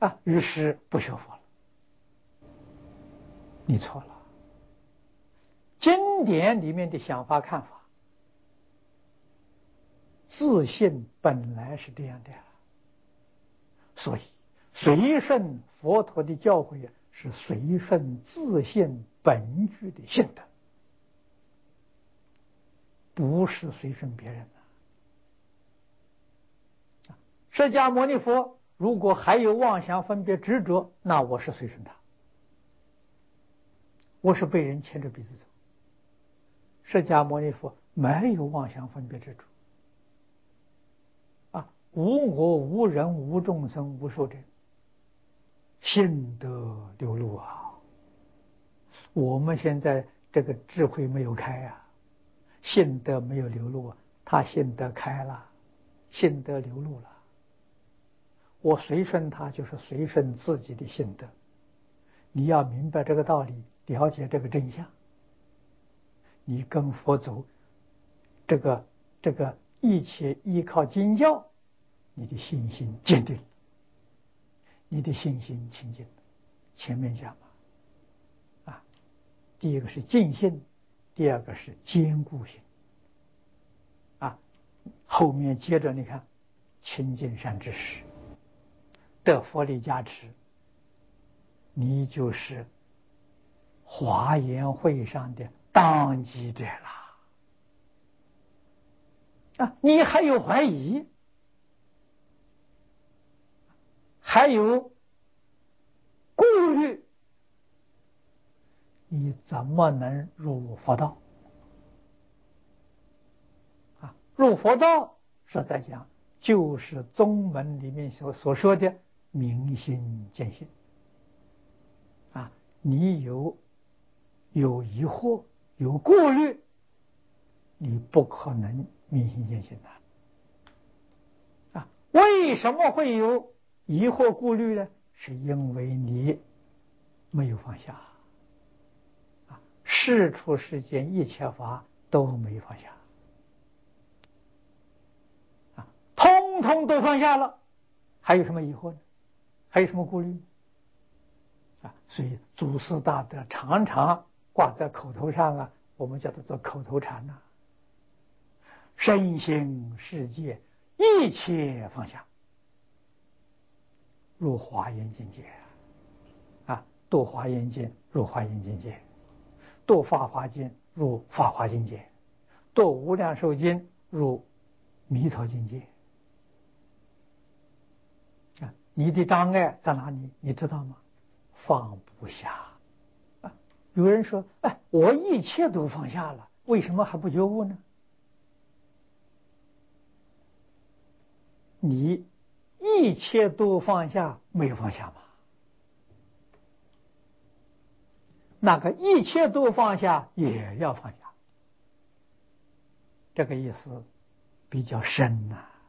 于是不学佛了。你错了。经典里面的想法看法，自信本来是这样的，所以随顺佛陀的教诲是随顺自信本具的性德，不是随顺别人的。释迦牟尼佛如果还有妄想分别执着，那我是随顺他，我是被人牵着鼻子走。释迦牟尼佛没有妄想分别执着，无我无人无众生无寿者，性德流露啊！我们现在这个智慧没有开啊，性德没有流露啊，他性德开了，性德流露了。我随顺他就是随顺自己的性德。你要明白这个道理，了解这个真相，你跟佛祖这个一切依靠经教，你的信心坚定，你的信心清净。前面讲了第一个是尽信，第二个是坚固性后面接着你看亲近善知识，得佛力加持，你就是华严会上的当机者了你还有怀疑，还有顾虑，你怎么能入佛道入佛道实在讲就是宗门里面所说的明心见性你有疑惑有顾虑，你不可能明心见性为什么会有疑惑顾虑呢？是因为你没有放下世出世间一切法都没放下通通都放下了，还有什么疑惑呢？还有什么顾虑所以祖师大德常常挂在口头上我们叫它做口头禅身心世界一切放下，入华严境界度华严经入华严境界，度法华经入法华境界，度无量寿经入弥陀境界你的障碍在哪里？你知道吗？放不下有人说我一切都放下了，为什么还不觉悟呢？你一切都放下没有放下吗？那个一切都放下也要放下，这个意思比较深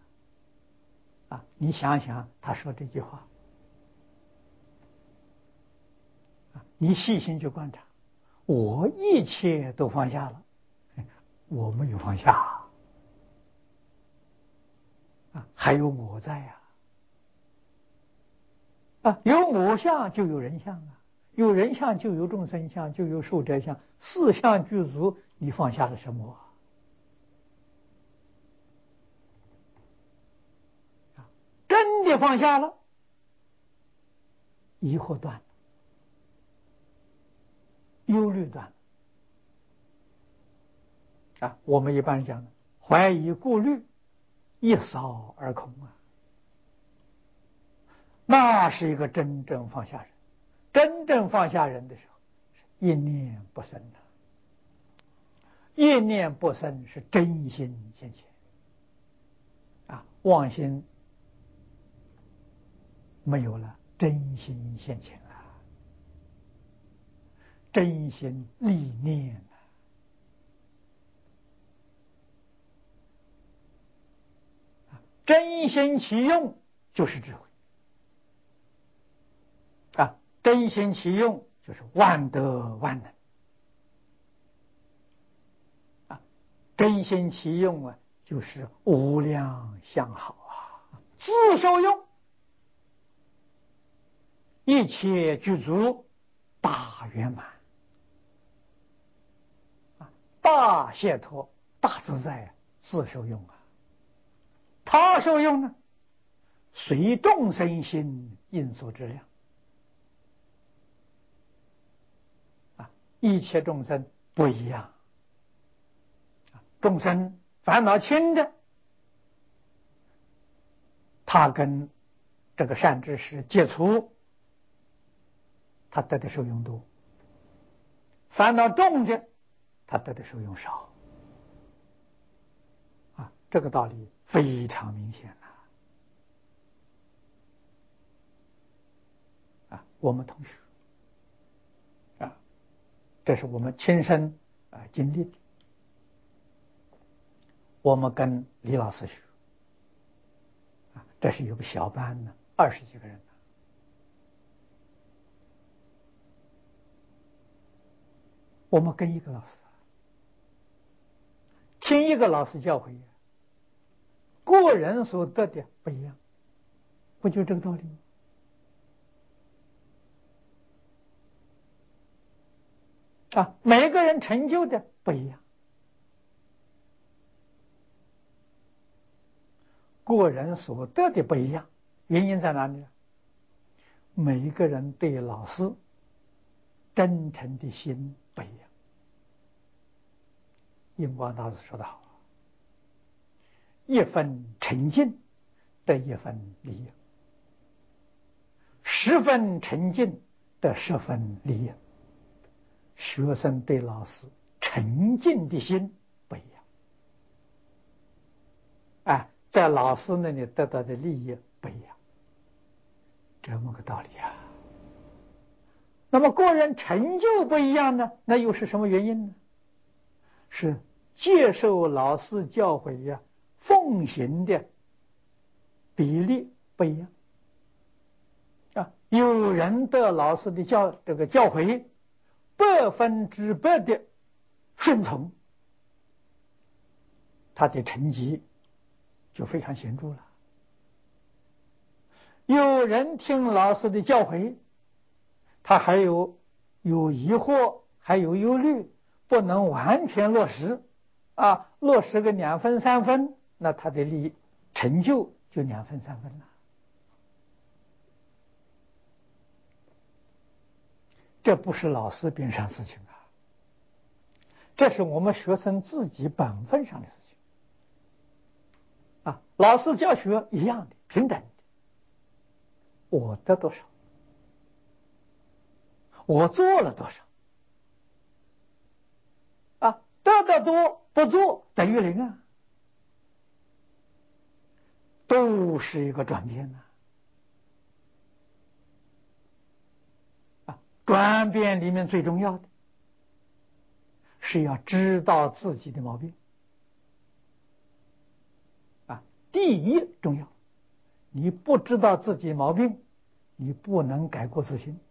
你想想他说这句话你细心去观察，我一切都放下了，我没有放下还有我在有我相就有人相有人相就有众生相，就有寿者相，四相具足，你放下了什么真的放下了，疑惑断了，忧虑断了我们一般讲怀疑顾虑一扫而空那是一个真正放下人。真正放下人的时候，一念不生一念不生是真心现前妄心没有了，真心现前真心立念真心其用就是智慧真心其用就是万德万能真心其用就是无量相好自受用一切具足，大圆满，大解脱，大自在，自受用啊。他受用呢，随众生心应所知量一切众生不一样，众生烦恼轻的，他跟这个善知识接触，他得的受用多；烦恼重的，他得的受用少。这个道理非常明显我们同学这是我们亲身经历的。我们跟李老师学这是有个小班呢，20几个人我们跟一个老师听一个老师教诲，个人所得的不一样，不就这个道理吗？每个人成就的不一样，个人所得的不一样，原因在哪里呢？每一个人对老师真诚的心不一样。印光大师说得好，一分诚敬得一分利益，10分诚敬得10分利益。学生对老师诚敬的心不一样，在老师那里得到的利益不一样，这么个道理啊。那么个人成就不一样呢，那又是什么原因呢？是接受老师教诲奉行的比例不一样有人得老师的教诲100%的顺从，他的成绩就非常显著了。有人听老师的教诲，他还有疑惑，还有忧虑，不能完全落实落实个2分3分，那他的成就就2分3分了。这不是老师边上事情这是我们学生自己本分上的事情老师教学一样的，平等的，我得多少，我做了多少得的多不做等于0都是一个转变转变里面最重要的是要知道自己的毛病第一重要。你不知道自己毛病，你不能改过自新，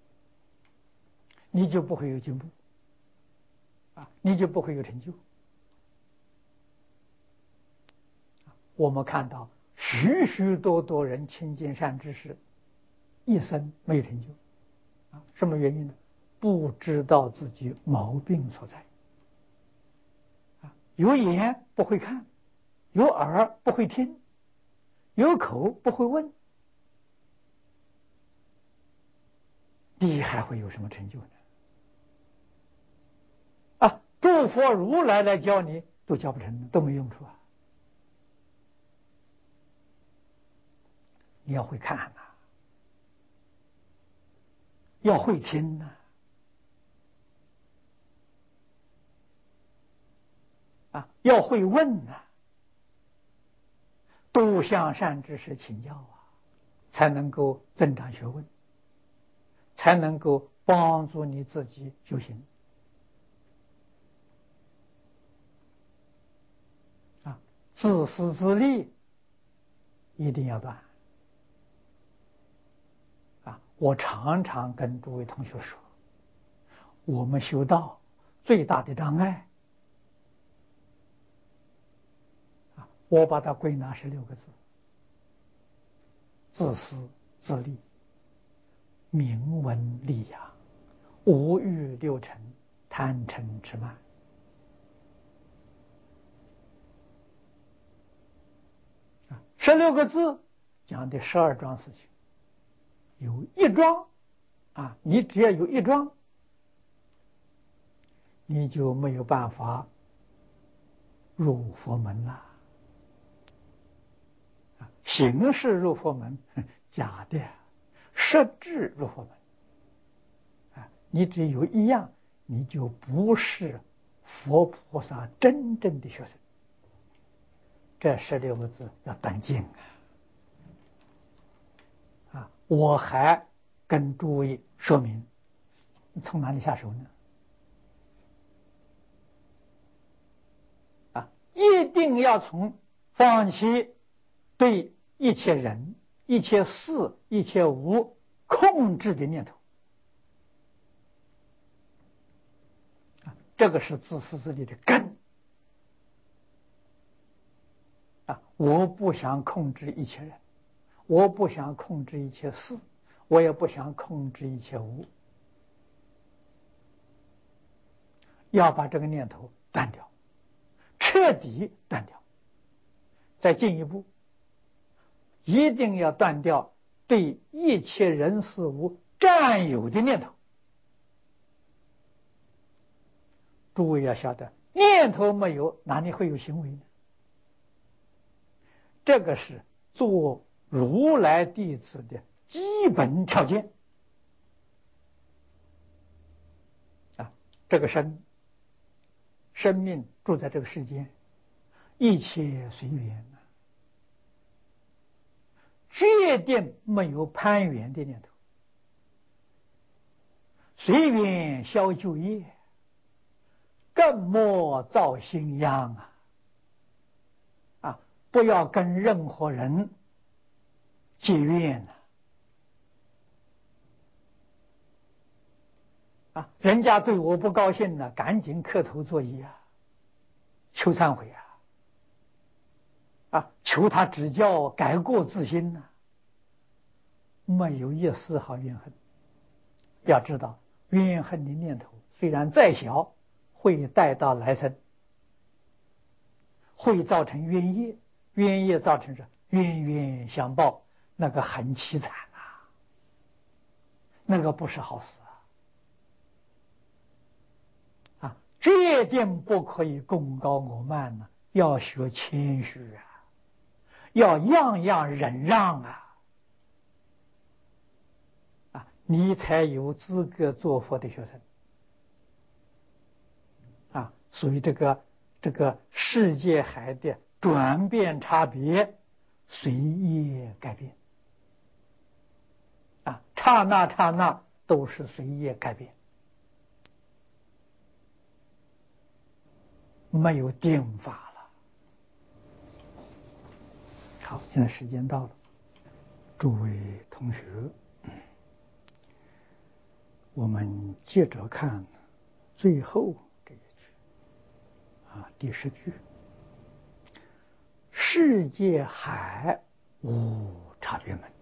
你就不会有进步你就不会有成就。我们看到许许多多人亲近善知识，一生没有成就什么原因呢？不知道自己毛病所在有眼不会看，有耳不会听，有口不会问，你还会有什么成就呢？诸佛如来来教你都教不成，都没用处你要会看要会听要会问都向善知识请教才能够增长学问，才能够帮助你自己修行自私自利一定要断我常常跟诸位同学说，我们修道最大的障碍我把它归纳是6个字：自私自利。 名闻利养，五欲六尘，贪嗔痴慢。16个字讲的12桩事情，有一桩你只要有一桩，你就没有办法入佛门了。形式入佛门，假的；实质入佛门。你只有一样，你就不是佛菩萨真正的学生。这16个字要断尽我还跟诸位说明，从哪里下手呢？一定要从放弃对一切人、一切事、一切物控制的念头。这个是自私自利的根。我不想控制一切人，我不想控制一切事，我也不想控制一切物。要把这个念头断掉，彻底断掉。再进一步，一定要断掉对一切人事物占有的念头。诸位要晓得，念头没有，哪里会有行为呢？这个是做如来弟子的基本条件。这个生命住在这个世间，一切随缘，决定没有攀缘的念头。随缘消旧业，更莫造新殃不要跟任何人结怨人家对我不高兴了，赶紧磕头作揖求忏悔求他指教，改过自新没有一丝毫怨恨。要知道，怨恨的念头虽然再小，会带到来生，会造成冤业，冤业造成冤冤相报，那个很凄惨那个不是好事决定不可以功高我慢要学谦虚要样样忍让你才有资格做佛的学生所以这个世界海的转变差别随业改变刹那刹那都是随业改变，没有定法了。好，现在时间到了，诸位同学，我们接着看最后这一句第10句，世界海无差别门。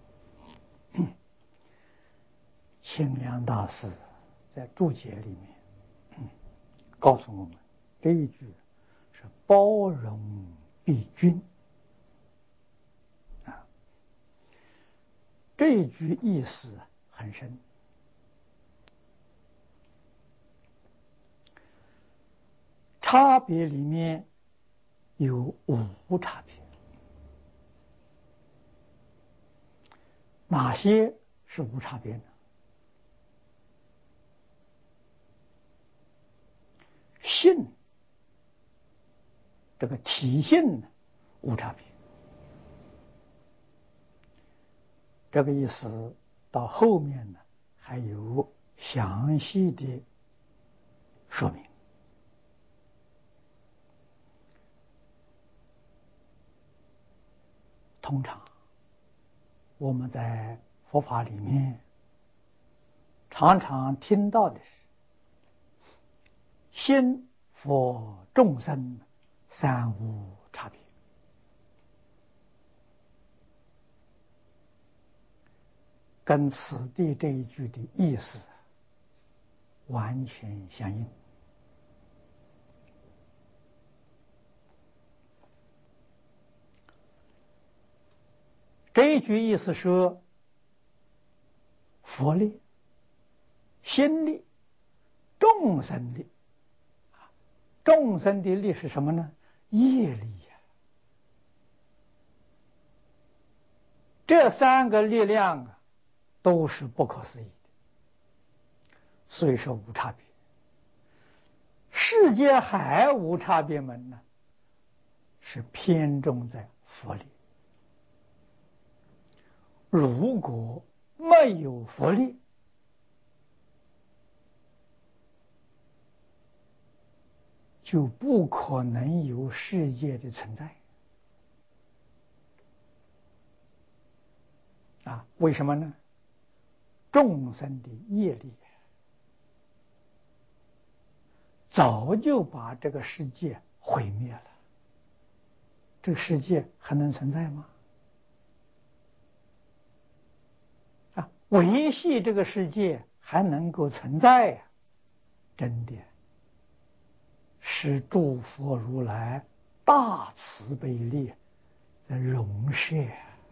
清凉大师在注解里面告诉我们，这一句是包容必均这一句意思很深。差别里面有无差别，哪些是无差别呢？性，这个体性无差别，这个意思到后面呢还有详细的说明。通常我们在佛法里面常常听到的是心佛众生三无差别， 跟此地这一句的意思完全相应。这一句意思说，佛力、心力、众生力。众生的力是什么呢？业力呀。这三个力量啊，都是不可思议的，所以说无差别。世界还无差别门呢，是偏重在佛力。如果没有佛力，就不可能有世界的存在。为什么呢？众生的业力早就把这个世界毁灭了，这个世界还能存在吗？维系这个世界还能够存在呀，真的是诸佛如来大慈悲力的容摄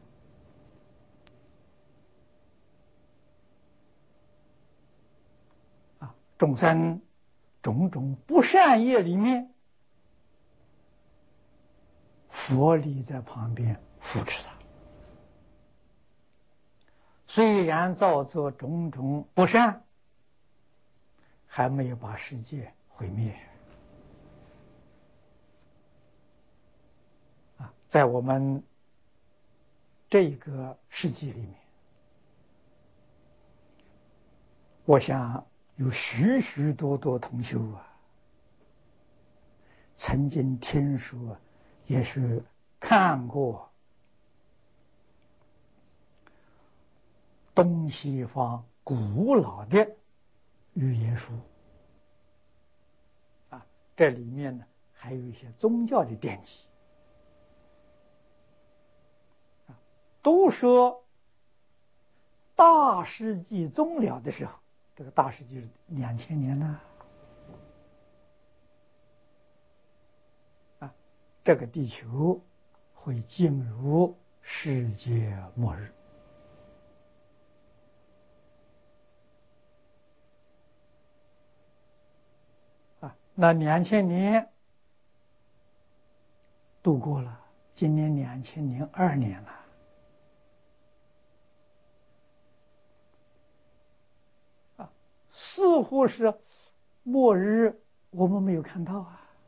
众生种种不善业里面，佛力在旁边扶持他。虽然造作种种不善，还没有把世界毁灭。在我们这个世纪里面，我想有许许多多同修曾经听说，也是看过东西方古老的语言书这里面呢还有一些宗教的典籍都说大世纪终了的时候，这个大世纪是2000年了这个地球会进入世界末日那2000年度过了，今年2002年了似乎是末日，我们没有看到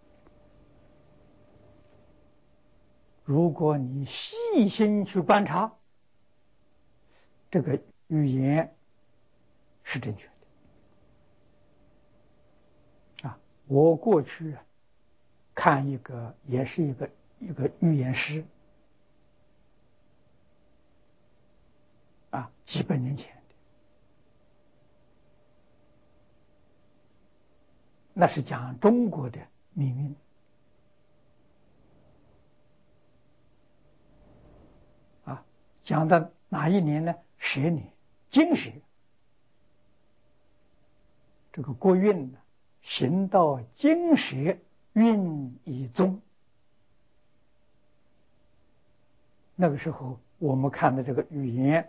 如果你细心去观察，这个预言是正确的我过去看也是一个预言师几百年前的，那是讲中国的命运讲的哪一年呢？10年，金蛇，这个国运呢，行到金蛇运已终。那个时候我们看的这个预言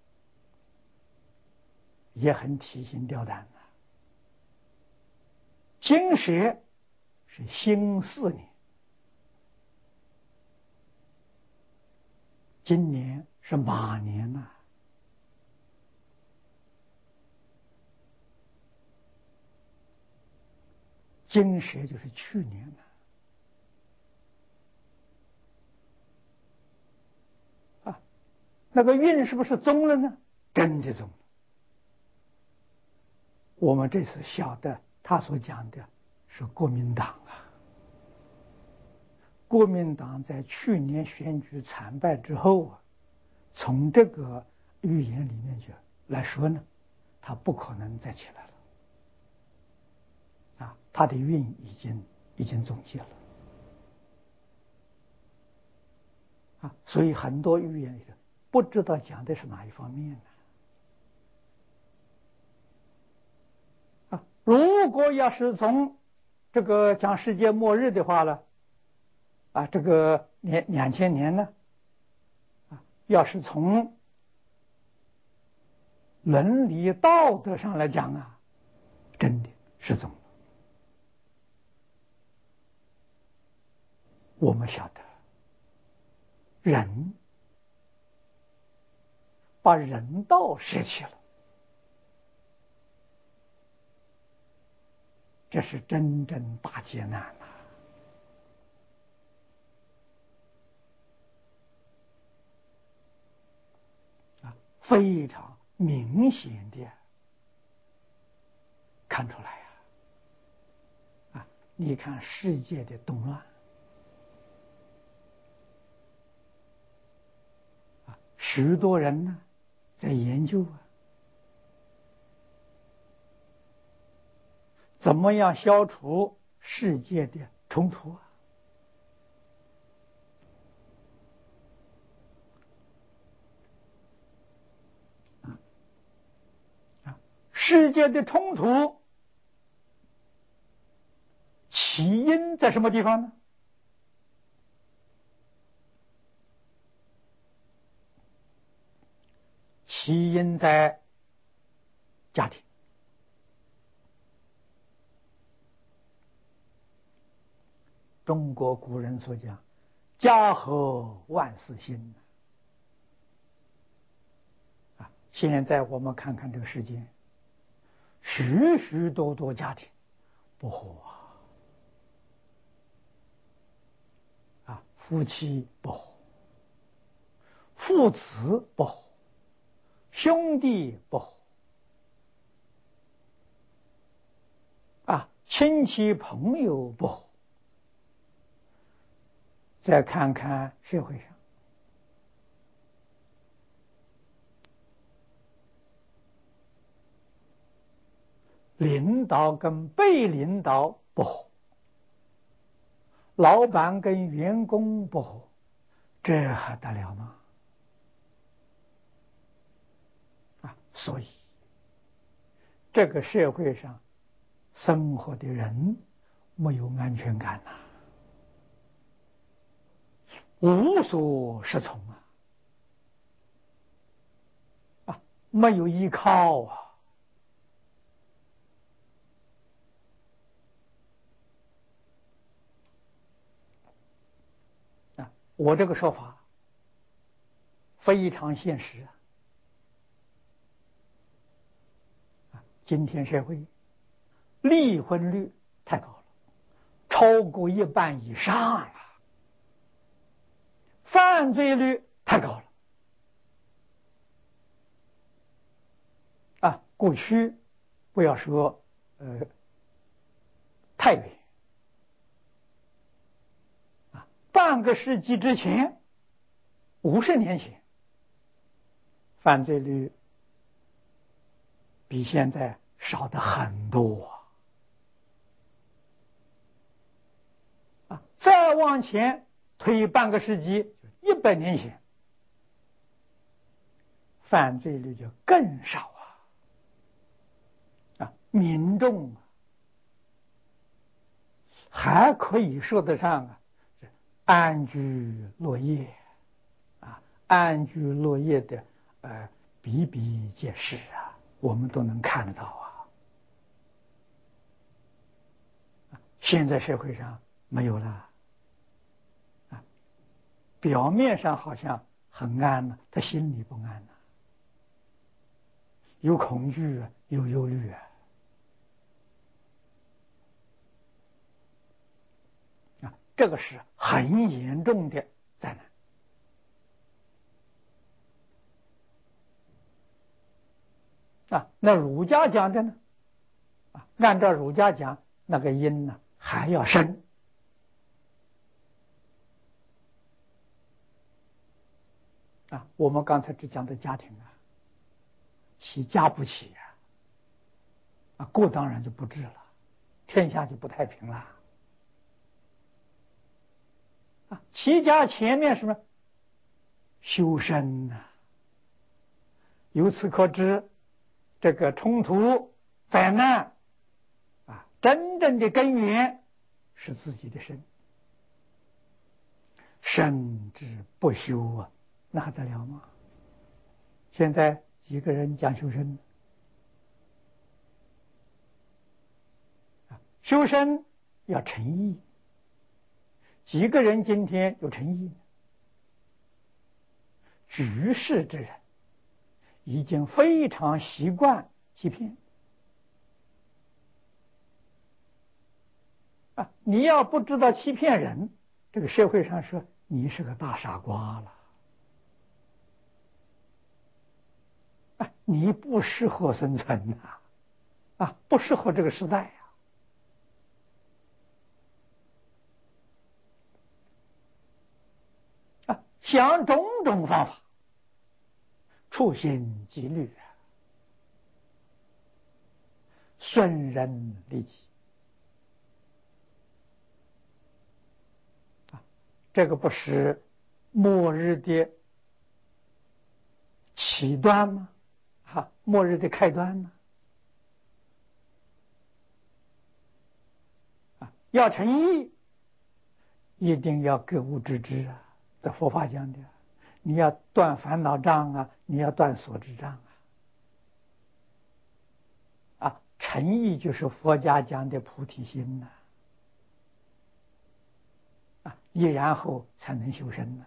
也很提心吊胆金蛇是辛巳年，今年是马年金蛇就是去年那个运是不是终了呢？真的终了。我们这次晓得他所讲的是国民党国民党在去年选举惨败之后从这个预言里面来说呢，他不可能再起来了他的运已经终结了所以很多预言里头不知道讲的是哪一方面如果要是从这个讲世界末日的话了，这个2000年呢，要是从伦理道德上来讲真的失踪了。我们晓得，人把人道舍弃了，这是真正大劫难非常明显的看出来你看世界的动乱许多人呢在研究怎么样消除世界的冲突世界的冲突起因在什么地方呢？起因在家庭。中国古人所讲家和万事兴现在我们看看这个世界，许许多多家庭不和夫妻不和，父子不和，兄弟不和亲戚朋友不和。再看看社会上，领导跟被领导不和，老板跟员工不和，这还得了吗？所以这个社会上生活的人没有安全感无所适从没有依靠我这个说法非常现实今天社会离婚率太高了，超过1半以上了，犯罪率太高了过去不要说太远半个世纪之前，50年前，犯罪率比现在少得很多再往前推半个世纪，100年前，犯罪率就更少民众还可以说得上安居乐业安居乐业的比比皆是我们都能看得到现在社会上没有了表面上好像很安他心里不安有恐惧有忧虑这个是很严重的灾难那儒家讲的呢按照儒家讲那个因呢还要深我们刚才只讲的家庭起家不起国当然就不治了，天下就不太平了齐家前面什么修身由此可知这个冲突灾难真正的根源是自己的身，身之不修啊，那得了吗？现在几个人讲修身？修身要诚意，几个人今天有诚意？居士之人已经非常习惯欺骗啊！你要不知道欺骗人，这个社会上说你是个大傻瓜了啊！你不适合生存呐啊，不适合这个时代呀啊！想种种方法，处心积虑，损人利己啊！这个不是末日的起端吗？啊，末日的开端呢？啊，要诚意，一定要格物致知啊！这佛法讲的，你要断烦恼障啊，你要断所知障啊！啊，诚意就是佛家讲的菩提心呐！啊，你然后才能修身呐！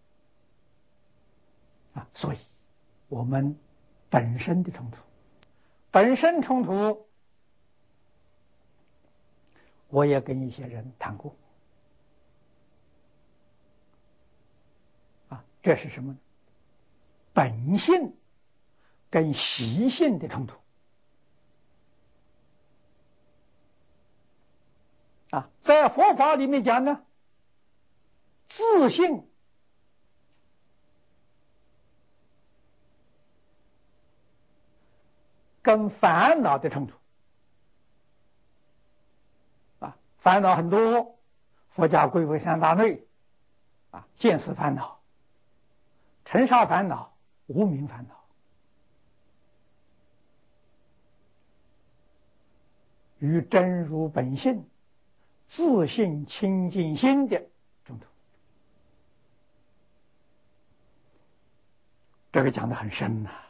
啊，所以我们本身的冲突，本身冲突，我也跟一些人谈过。啊，这是什么呢？本性跟习性的冲突啊，在佛法里面讲呢，自性跟烦恼的冲突啊，烦恼很多，佛家归为三大类啊，见思烦恼、尘沙烦恼、无明烦恼。与真如本性、自性清净心的冲突，这个讲得很深呐！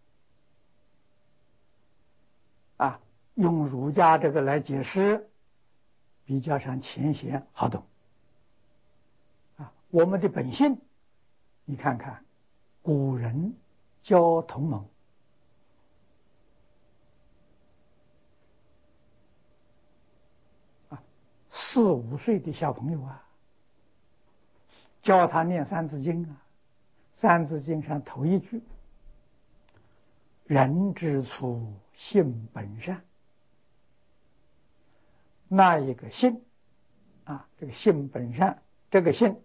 啊，用儒家这个来解释，比较上浅显好懂。啊，我们的本性，你看看，古人教同盟。4、5岁的小朋友啊，教他念三字经啊，三字经上头一句：人之初，性本善。那一个性啊，这个性本善，这个性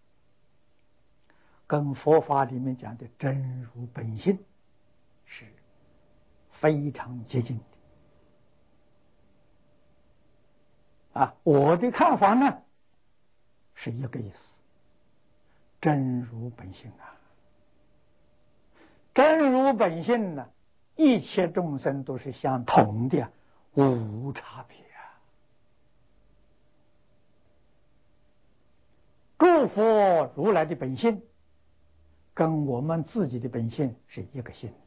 跟佛法里面讲的真如本性是非常接近的。啊，我的看法呢是一个意思，真如本性啊，真如本性呢，一切众生都是相同的，无差别啊。诸佛如来的本性跟我们自己的本性是一个性，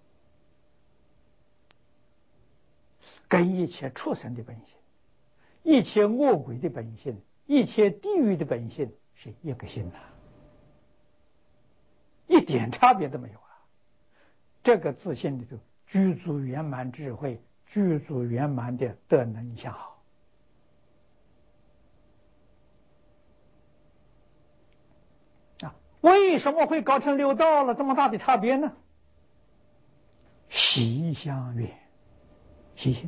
跟一切畜生的本性、一切恶鬼的本性、一切地狱的本性是一个性啊，一点差别都没有啊。这个自信里头具足圆满智慧，具足圆满的德能相好啊。为什么会搞成六道了？这么大的差别呢？习相远，习性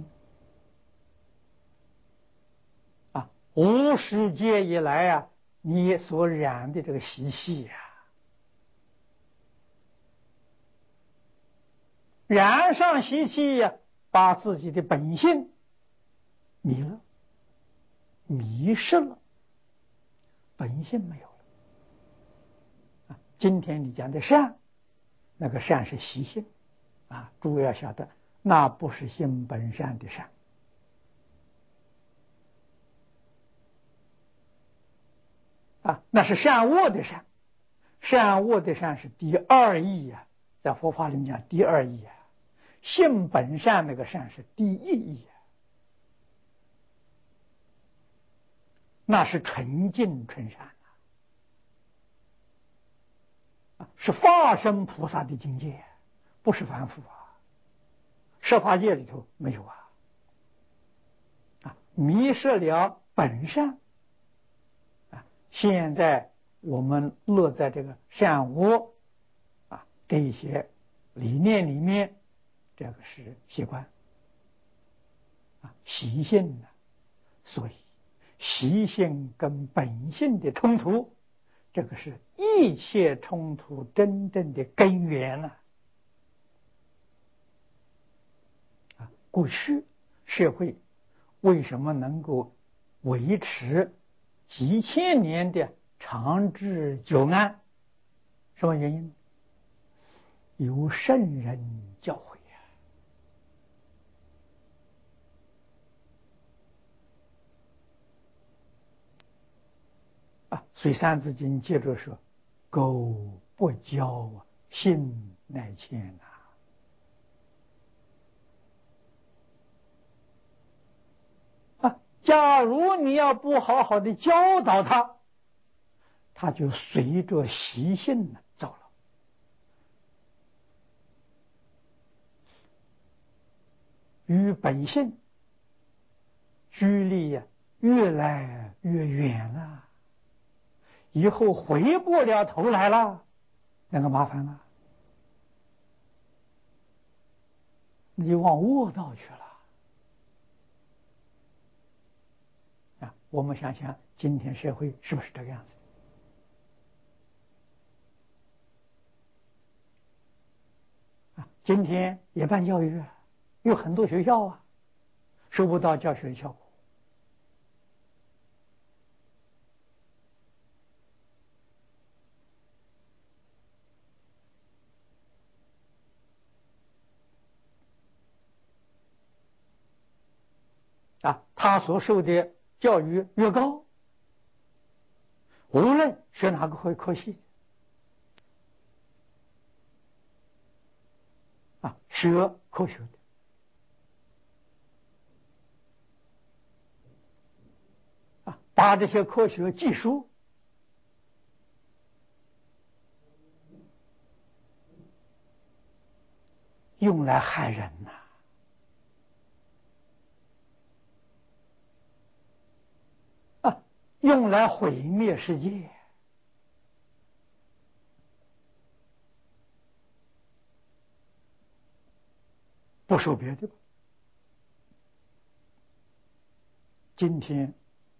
啊，无始劫以来啊，你所染的这个习气呀，染上习气呀，把自己的本性迷了，迷失了，本性没有了啊。今天你讲的善，那个善是习性啊，诸位要晓得，那不是性本善的善那是善恶的善，善恶的善是第二义啊，在佛法里面讲第二义啊，性本善那个善是第一义啊，那是纯净纯善是化身菩萨的境界，不是凡夫啊，设法界里头没有迷失了本善现在我们落在这个善恶这一些理念里面，这个是习惯习性所以习性跟本性的冲突，这个是一切冲突真正的根源过去社会为什么能够维持几千年的长治久安？什么原因？有圣人教诲所以《三字经》接着说：“苟不教，性乃迁假如你要不好好的教导他，他就随着习性走了。与本性距离越来越远了，以后回不了头来了，那个麻烦了，那就往恶道去了。我们想想今天社会是不是这个样子？今天也办教育有很多学校收不到教学的效果。他所受的教育越高，无论学哪个科系学科学的，把这些科学技术用来害人用来毁灭世界。不说别的吧，今天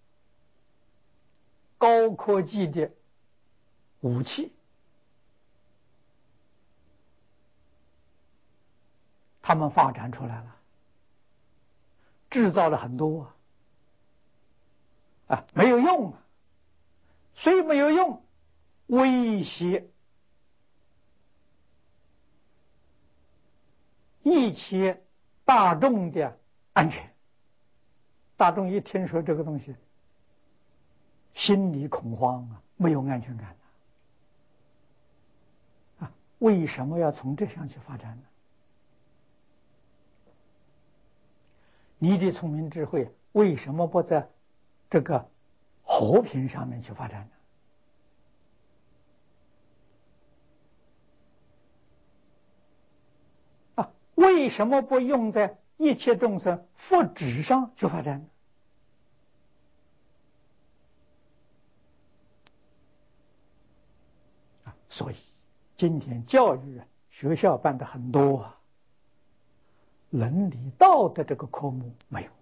高科技的武器，他们发展出来了，制造了很多没有用虽没有用，威胁一切大众的安全。大众一听说这个东西，心里恐慌没有安全感为什么要从这上去发展呢？你的聪明智慧为什么不在这个和平上面去发展呢？为什么不用在一切众生福祉上去发展呢？所以今天教育学校办的很多伦理道德这个科目没有。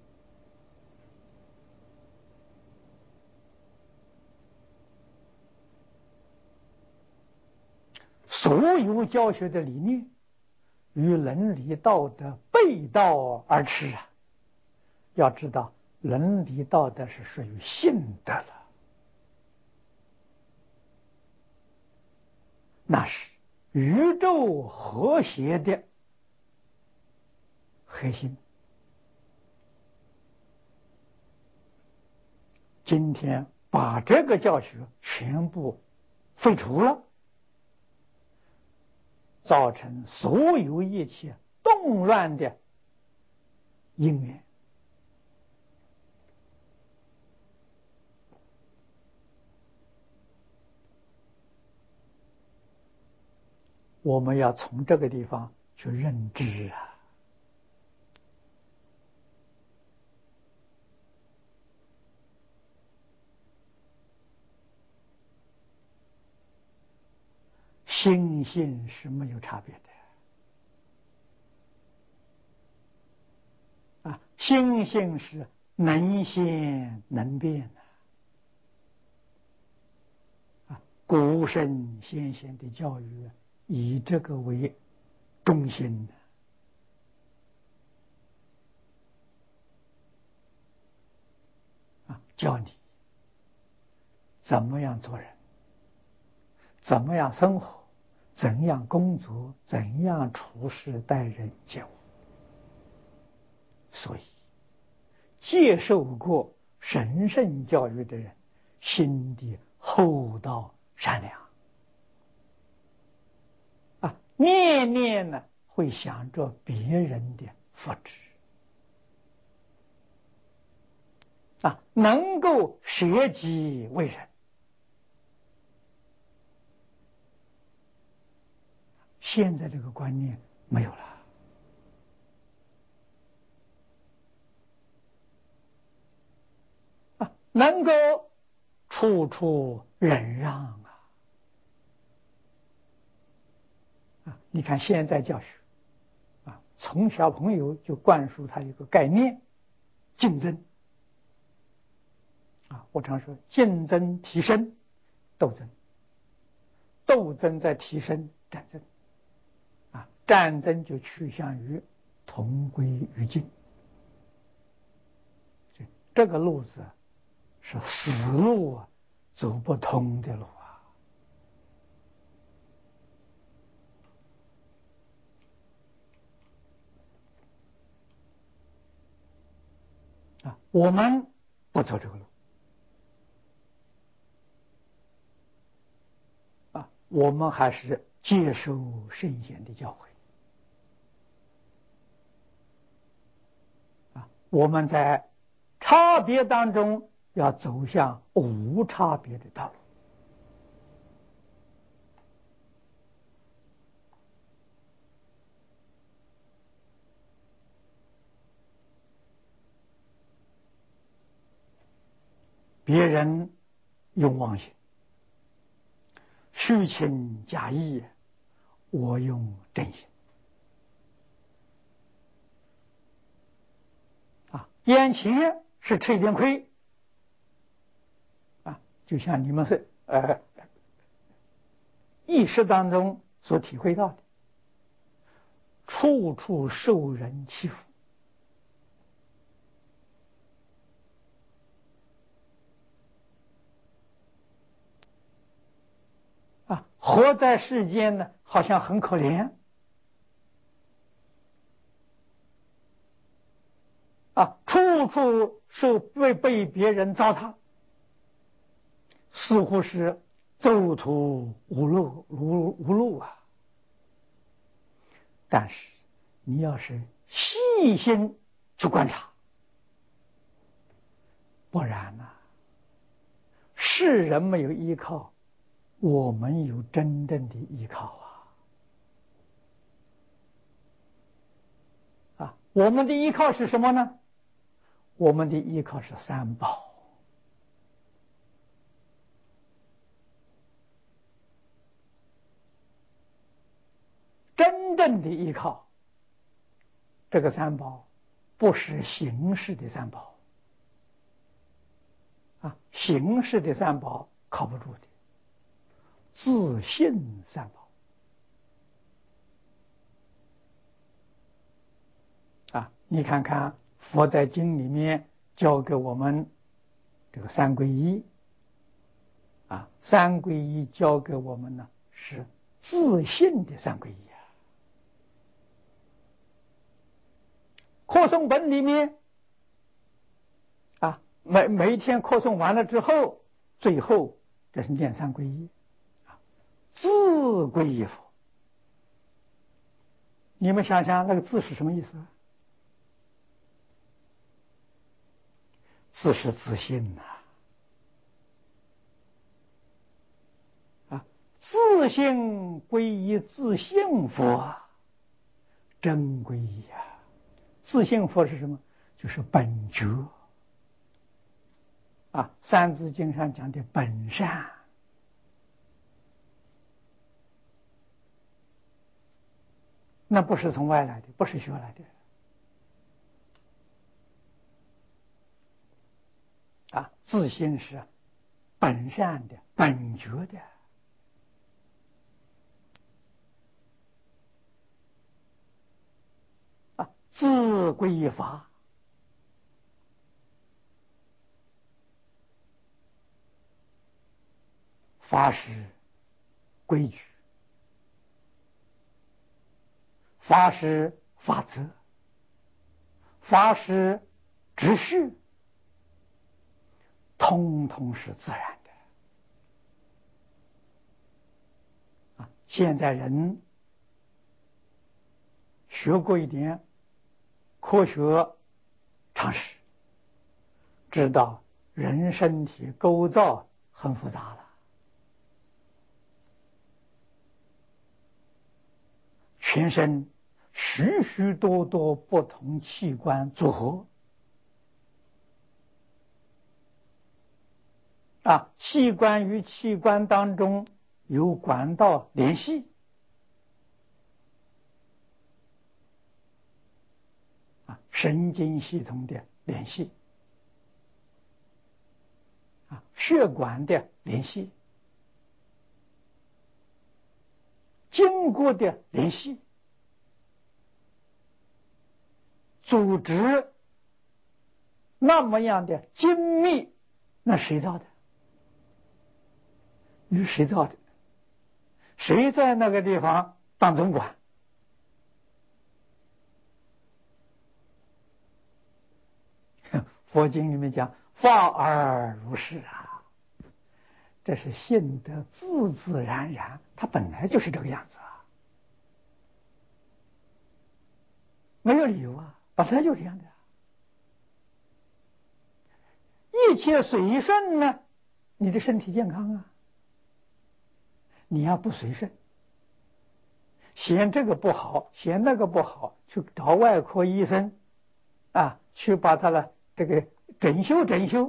所有教学的理念与伦理道德背道而驰要知道，伦理道德是属于性德了，那是宇宙和谐的核心。今天把这个教学全部废除了，造成所有一切动乱的因缘。我们要从这个地方去认知啊。心性是没有差别的啊，心性是能现能变的啊。古圣先贤的教育以这个为中心的啊，教你怎么样做人，怎么样生活，怎样工作，怎样处事待人接物。所以接受过神圣教育的人，心地厚道善良啊，念念呢会想着别人的福祉啊，能够舍己为人。现在这个观念没有了啊，能够处处忍让啊！你看现在教学啊，从小朋友就灌输他一个概念：竞争啊。我常说，竞争提升斗争，斗争在提升战争啊，战争就趋向于同归于尽。这个路子是死路啊，走不通的路啊！我们不走这个路啊，我们还是接受圣贤的教诲啊。我们在差别当中要走向无差别的道路。别人用妄心，虚情假意，我用真心啊。眼前是吃一点亏啊，就像你们是意识当中所体会到的，处处受人欺负啊，活在世间呢，好像很可怜啊，处处被别人糟蹋，似乎是走投无路啊。但是你要是细心去观察，不然呢，世人没有依靠，我们有真正的依靠啊！我们的依靠是什么呢？我们的依靠是三宝。真正的依靠，这个三宝不是形式的三宝啊，形式的三宝靠不住的，自信三宝啊。你看看佛在经里面教给我们这个三皈依啊，三皈依教给我们呢是自信的三皈依啊。课诵本里面啊，每一天课诵完了之后最后这是念三皈依，自皈依佛。你们想想那个自是什么意思？自是自信呐，自性皈依自性佛，真皈依啊！自性佛是什么？就是本觉啊，《三字经》上讲的本善。那不是从外来的，不是学来的啊！自性是本善的、本觉的啊！自皈依法，法是规矩，法是法则，法是秩序，通通是自然的啊！现在人学过一点科学常识，知道人身体构造很复杂了，全身许许多多不同器官组合啊，器官与器官当中有管道联系啊，神经系统的联系啊，血管的联系，经过的联系，组织那么样的精密，那谁造的？你是谁造的？谁在那个地方当总管？佛经里面讲法而如是啊，这是性德自自然然，它本来就是这个样子啊，没有理由啊，本来就这样的。一切随顺呢，你的身体健康啊。你要不随顺，嫌这个不好，嫌那个不好，去找外科医生啊，去把他的这个整修，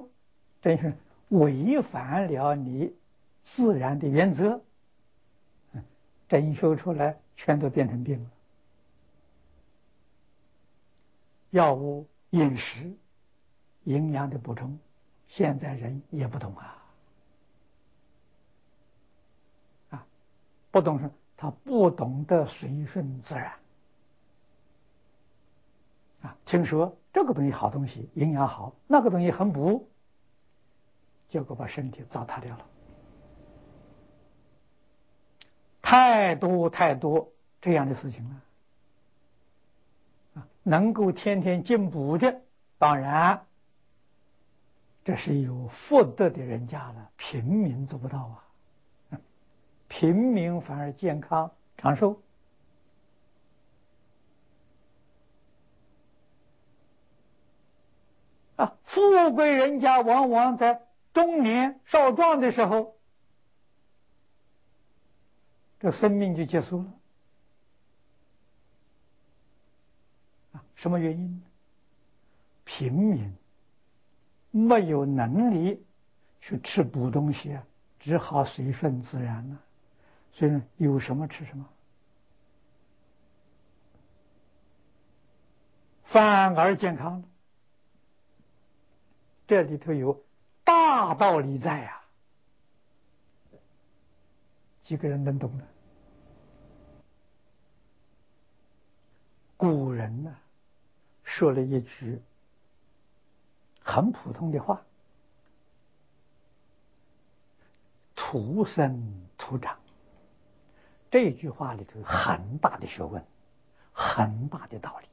违反了你自然的原则，整修出来全都变成病了。药物、饮食、营养的补充，现在人也不懂啊。不懂是他不懂得随顺自然啊。听说这个东西好东西，营养好，那个东西很补，结果把身体糟蹋掉了。太多这样的事情了啊！能够天天进补的，当然这是有福德的人家了，平民做不到啊。平民反而健康长寿啊！富贵人家往往在中年少壮的时候，这生命就结束了啊！什么原因？平民没有能力去吃补东西啊，只好随顺自然了。所以呢，有什么吃什么，反而健康了。这里头有大道理在啊，几个人能懂的？古人呢，说了一句很普通的话：土生土长。这句话里头有很大的学问，很大的道理